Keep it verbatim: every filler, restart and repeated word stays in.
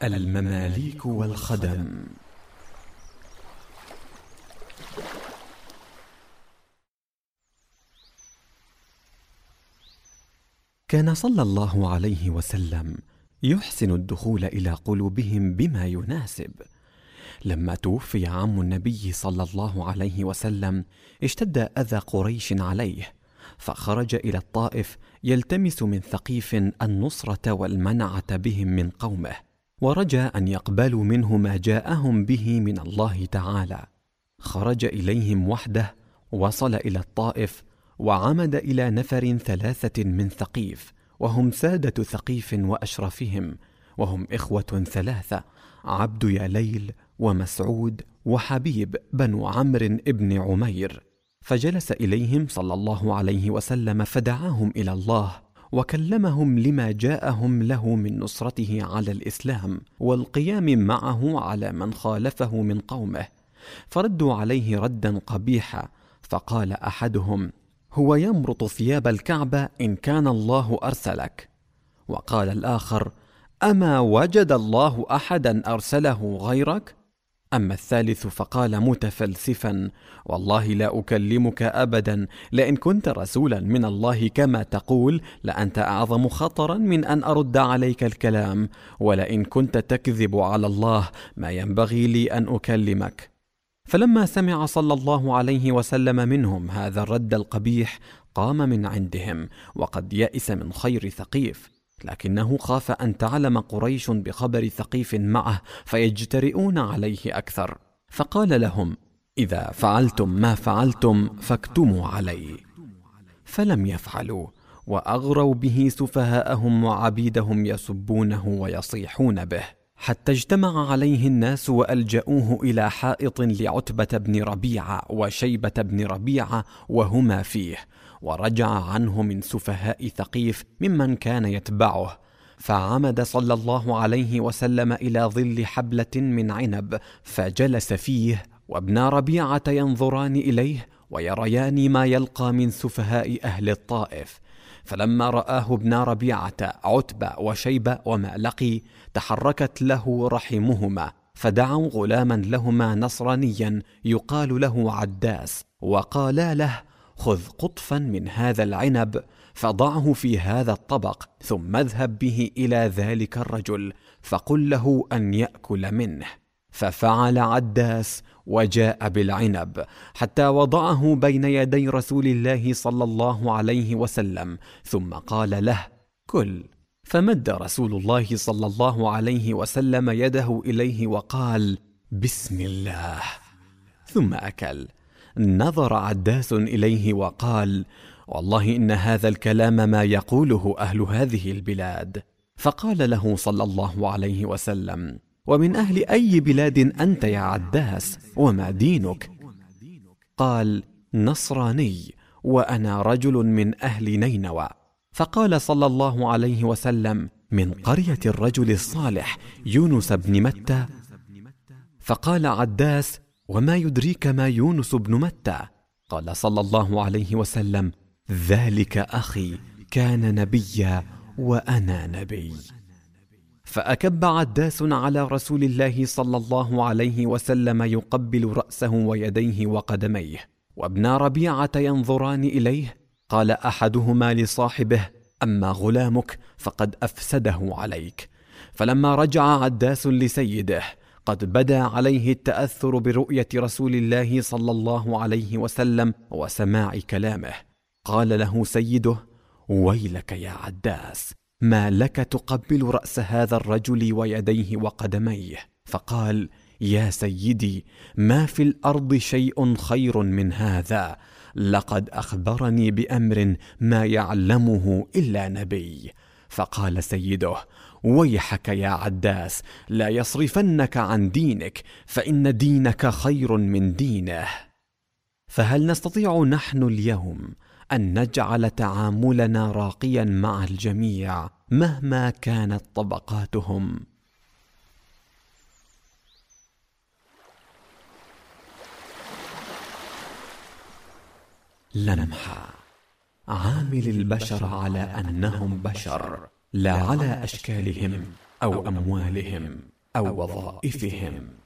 المماليك والخدم. كان صلى الله عليه وسلم يحسن الدخول إلى قلوبهم بما يناسب. لما توفي عم النبي صلى الله عليه وسلم اشتد أذى قريش عليه، فخرج إلى الطائف يلتمس من ثقيف النصرة والمنعة بهم من قومه، ورجى أن يقبلوا منه ما جاءهم به من الله تعالى. خرج إليهم وحده، وصل إلى الطائف، وعمد إلى نفر ثلاثة من ثقيف، وهم سادة ثقيف وأشرفهم، وهم إخوة ثلاثة: عبد ياليل ومسعود وحبيب بن عمرو بن عمير. فجلس إليهم صلى الله عليه وسلم فدعاهم إلى الله، وكلمهم لما جاءهم له من نصرته على الإسلام والقيام معه على من خالفه من قومه. فردوا عليه ردا قبيحا، فقال أحدهم: هو يمرط ثياب الكعبة إن كان الله أرسلك. وقال الآخر: أما وجد الله أحدا أرسله غيرك؟ أما الثالث فقال متفلسفا: والله لا أكلمك أبدا، لئن كنت رسولا من الله كما تقول لأنت أعظم خطرا من أن أرد عليك الكلام، ولئن كنت تكذب على الله ما ينبغي لي أن أكلمك. فلما سمع صلى الله عليه وسلم منهم هذا الرد القبيح قام من عندهم، وقد يئس من خير ثقيف، لكنه خاف أن تعلم قريش بخبر ثقيف معه فيجترئون عليه أكثر، فقال لهم: إذا فعلتم ما فعلتم فاكتموا علي. فلم يفعلوا، وأغروا به سفهاءهم وعبيدهم يسبونه ويصيحون به، حتى اجتمع عليه الناس وألجأوه إلى حائط لعتبة بن ربيعة وشيبة بن ربيعة وهما فيه، ورجع عنه من سفهاء ثقيف ممن كان يتبعه. فعمد صلى الله عليه وسلم إلى ظل حبلة من عنب فجلس فيه، وابن ربيعة ينظران إليه ويريان ما يلقى من سفهاء أهل الطائف. فلما رآه ابن ربيعة عتبة وشيبة وما لقي تحركت له رحمهما، فدعوا غلاما لهما نصرانيا يقال له عداس، وقالا له: خذ قطفا من هذا العنب فضعه في هذا الطبق، ثم اذهب به إلى ذلك الرجل فقل له أن يأكل منه. ففعل عداس وجاء بالعنب حتى وضعه بين يدي رسول الله صلى الله عليه وسلم، ثم قال له: كل. فمد رسول الله صلى الله عليه وسلم يده إليه وقال: بسم الله، ثم أكل. نظر عداس إليه وقال: والله إن هذا الكلام ما يقوله أهل هذه البلاد. فقال له صلى الله عليه وسلم: ومن أهل أي بلاد أنت يا عداس؟ وما دينك؟ قال: نصراني، وأنا رجل من أهل نينوى. فقال صلى الله عليه وسلم: من قرية الرجل الصالح يونس بن متى. فقال عداس: وما يدريك ما يونس بن متى؟ قال صلى الله عليه وسلم: ذلك أخي كان نبيا وأنا نبي. فأكب عداس على رسول الله صلى الله عليه وسلم يقبل رأسه ويديه وقدميه، وابن ربيعة ينظران إليه. قال أحدهما لصاحبه: أما غلامك فقد أفسده عليك. فلما رجع عداس لسيده قد بدا عليه التأثر برؤية رسول الله صلى الله عليه وسلم وسماع كلامه، قال له سيده: ويلك يا عداس، ما لك تقبل رأس هذا الرجل ويديه وقدميه؟ فقال: يا سيدي، ما في الأرض شيء خير من هذا، لقد أخبرني بأمر ما يعلمه إلا نبي. فقال سيده: ويحك يا عداس، لا يصرفنك عن دينك، فإن دينك خير من دينه. فهل نستطيع نحن اليوم أن نجعل تعاملنا راقيا مع الجميع مهما كانت طبقاتهم؟ لمحة: عامل البشر على أنهم بشر، لا على أشكالهم أو أموالهم أو وظائفهم.